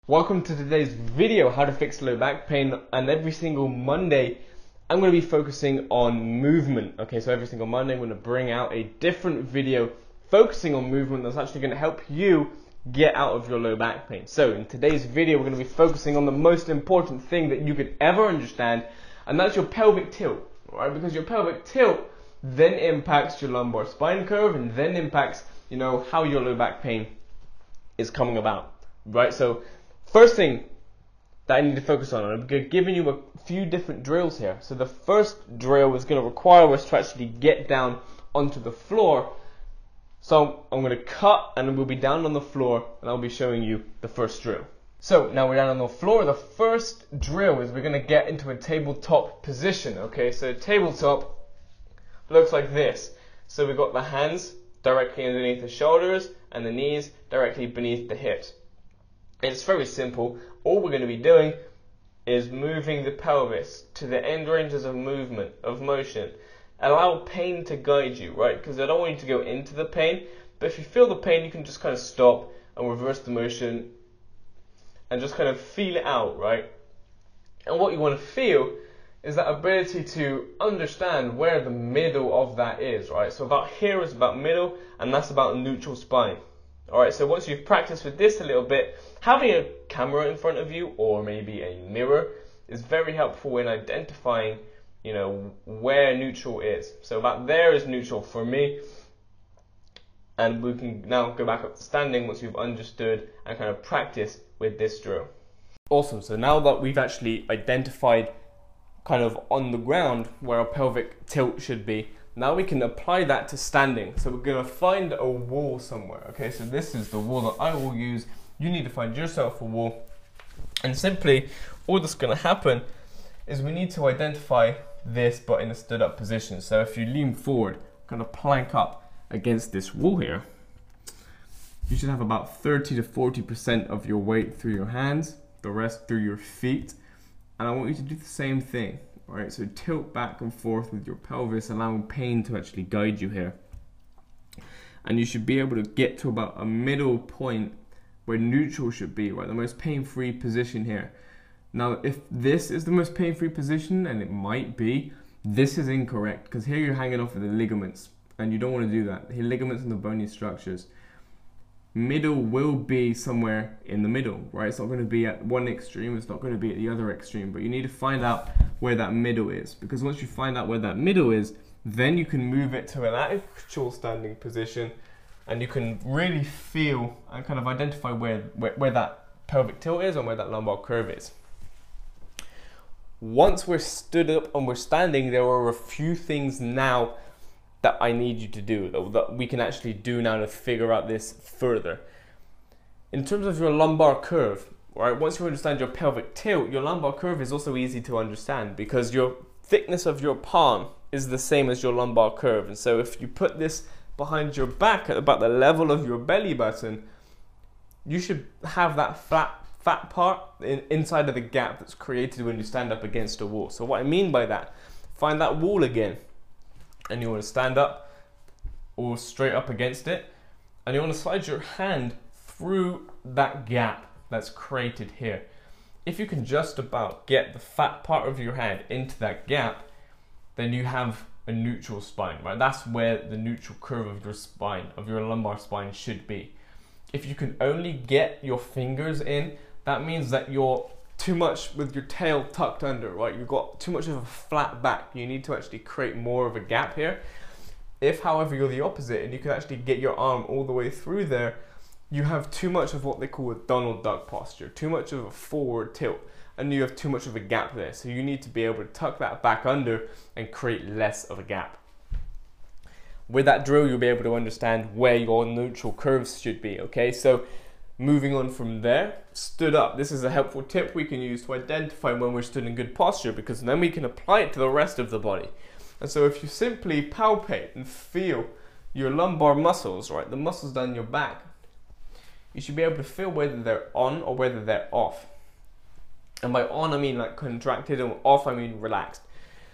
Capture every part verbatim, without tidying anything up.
Welcome to today's video, how to fix low back pain. And every single Monday I'm going to be focusing on movement. Okay, so every single Monday I'm going to bring out a different video focusing on movement that's actually going to help you get out of your low back pain. So in today's video we're going to be focusing on the most important thing that you could ever understand, and that's your pelvic tilt, right? Because your pelvic tilt then impacts your lumbar spine curve and then impacts, you know, how your low back pain is coming about, right? So first thing that I need to focus on, I'm giving you a few different drills here. So the first drill is going to require us to actually get down onto the floor. So I'm going to cut and we'll be down on the floor and I'll be showing you the first drill. So now we're down on the floor. The first drill is we're going to get into a tabletop position. Okay, so tabletop looks like this. So we've got the hands directly underneath the shoulders and the knees directly beneath the hips. It's very simple. All we're going to be doing is moving the pelvis to the end ranges of movement, of motion. Allow pain to guide you, right? Because I don't want you to go into the pain, but if you feel the pain, you can just kind of stop and reverse the motion and just kind of feel it out, right? And what you want to feel is that ability to understand where the middle of that is, right? So about here is about middle, and that's about neutral spine. Alright, so once you've practiced with this a little bit, having a camera in front of you or maybe a mirror is very helpful in identifying, you know, where neutral is. So about there is neutral for me, and we can now go back up to standing once you've understood and kind of practice with this drill. Awesome, so now that we've actually identified kind of on the ground where our pelvic tilt should be, now we can apply that to standing. So we're going to find a wall somewhere. Okay, so this is the wall that I will use. You need to find yourself a wall. And simply, all that's going to happen is we need to identify this but in a stood up position. So if you lean forward, kind of plank up against this wall here, you should have about thirty to forty percent of your weight through your hands, the rest through your feet. And I want you to do the same thing. Alright, so tilt back and forth with your pelvis, allowing pain to actually guide you here. And you should be able to get to about a middle point where neutral should be, right? The most pain-free position here. Now, if this is the most pain-free position, and it might be, this is incorrect, because here you're hanging off of the ligaments, and you don't want to do that. Here, ligaments and the bony structures. Middle will be somewhere in the middle, right? It's not going to be at one extreme, it's not going to be at the other extreme, but you need to find out where that middle is, because once you find out where that middle is, then you can move it to an actual standing position and you can really feel and kind of identify where, where, where that pelvic tilt is and where that lumbar curve is. Once we're stood up and we're standing, there are a few things now that I need you to do, that we can actually do now to figure out this further. In terms of your lumbar curve, right, once you understand your pelvic tilt, your lumbar curve is also easy to understand because your thickness of your palm is the same as your lumbar curve. And so if you put this behind your back at about the level of your belly button, you should have that flat, fat part in, inside of the gap that's created when you stand up against a wall. So what I mean by that, find that wall again. And you want to stand up or straight up against it, and you want to slide your hand through that gap that's created here. If you can just about get the fat part of your hand into that gap, then you have a neutral spine, right? That's where the neutral curve of your spine, of your lumbar spine should be. If you can only get your fingers in, that means that you're too much with your tail tucked under, right? You've got too much of a flat back. You need to actually create more of a gap here. If, however, you're the opposite and you can actually get your arm all the way through there, you have too much of what they call a Donald Duck posture, too much of a forward tilt, and you have too much of a gap there. So you need to be able to tuck that back under and create less of a gap. With that drill, you'll be able to understand where your neutral curves should be, okay? So moving on from there, stood up. This is a helpful tip we can use to identify when we're stood in good posture, because then we can apply it to the rest of the body. And so if you simply palpate and feel your lumbar muscles, right, the muscles down your back, you should be able to feel whether they're on or whether they're off. And by on, I mean like contracted, and off, I mean relaxed.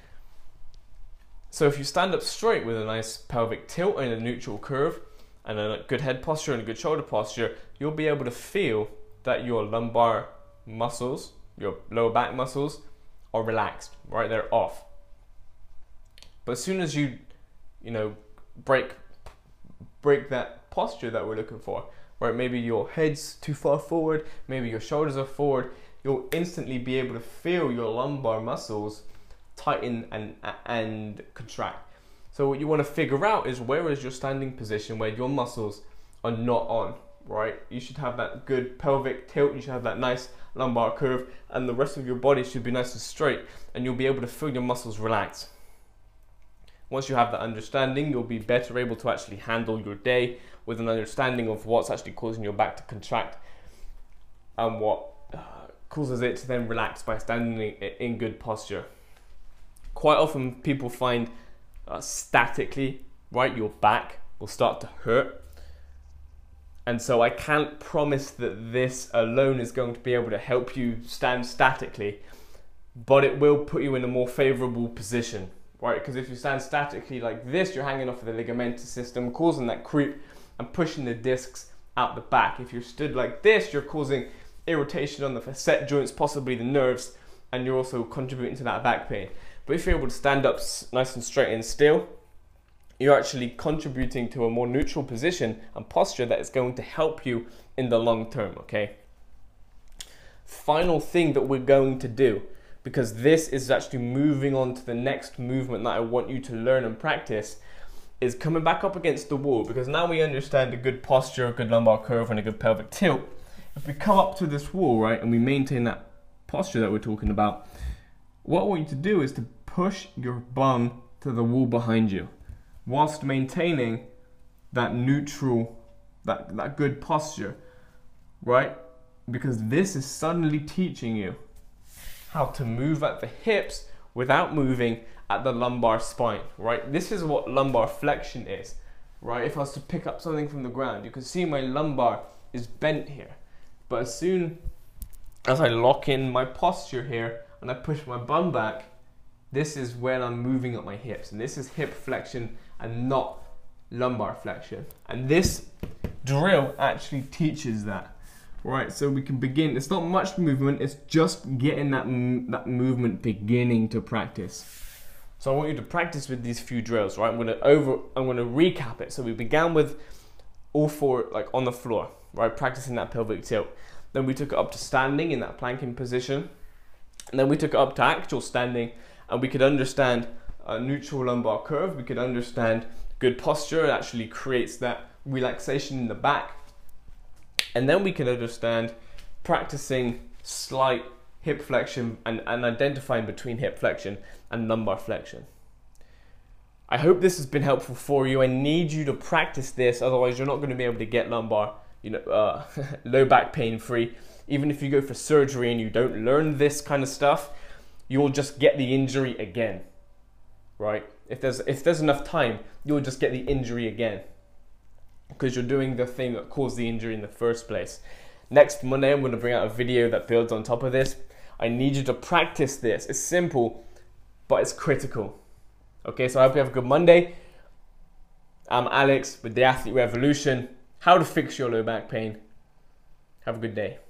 So if you stand up straight with a nice pelvic tilt and a neutral curve, and a good head posture and a good shoulder posture, you'll be able to feel that your lumbar muscles, your lower back muscles, are relaxed, right? They're off. But as soon as you, you know, break break that posture that we're looking for, right? Maybe your head's too far forward, maybe your shoulders are forward, you'll instantly be able to feel your lumbar muscles tighten and and contract. So what you want to figure out is, where is your standing position where your muscles are not on, right? You should have that good pelvic tilt, you should have that nice lumbar curve, and the rest of your body should be nice and straight, and you'll be able to feel your muscles relax. Once you have that understanding, you'll be better able to actually handle your day with an understanding of what's actually causing your back to contract and what uh, causes it to then relax by standing in, in good posture. Quite often people find uh, statically, right, your back will start to hurt. And so I can't promise that this alone is going to be able to help you stand statically, but it will put you in a more favorable position, right? Because if you stand statically like this, you're hanging off of the ligamentous system, causing that creep and pushing the discs out the back. If you're stood like this, you're causing irritation on the facet joints, possibly the nerves, and you're also contributing to that back pain. But if you're able to stand up nice and straight and still, you're actually contributing to a more neutral position and posture that is going to help you in the long term, okay? Final thing that we're going to do, because this is actually moving on to the next movement that I want you to learn and practice, is coming back up against the wall. Because now we understand a good posture, a good lumbar curve, and a good pelvic tilt. If we come up to this wall, right, and we maintain that posture that we're talking about, what I want you to do is to push your bum to the wall behind you, whilst maintaining that neutral, that, that good posture, right? Because this is suddenly teaching you how to move at the hips without moving at the lumbar spine, right? This is what lumbar flexion is, right? If I was to pick up something from the ground, you can see my lumbar is bent here. But as soon as I lock in my posture here and I push my bum back, this is when I'm moving up my hips. And this is hip flexion and not lumbar flexion. And this drill actually teaches that. Right, so we can begin. It's not much movement, it's just getting that, that movement beginning to practice. So I want you to practice with these few drills, right? I'm gonna over I'm gonna recap it. So we began with all four like on the floor, right? Practicing that pelvic tilt. Then we took it up to standing in that planking position. And then we took it up to actual standing, and we could understand a neutral lumbar curve. We could understand good posture. It actually creates that relaxation in the back. And then we can understand practicing slight hip flexion and, and identifying between hip flexion and lumbar flexion. I hope this has been helpful for you. I need you to practice this, otherwise you're not going to be able to get lumbar, you know, uh, low back pain free. Even if you go for surgery and you don't learn this kind of stuff, you'll just get the injury again, right? If there's, if there's enough time, you'll just get the injury again, because you're doing the thing that caused the injury in the first place. Next Monday, I'm going to bring out a video that builds on top of this. I need you to practice this. It's simple, but it's critical. Okay, so I hope you have a good Monday. I'm Alex with The Athlete Revolution. How to fix your low back pain. Have a good day.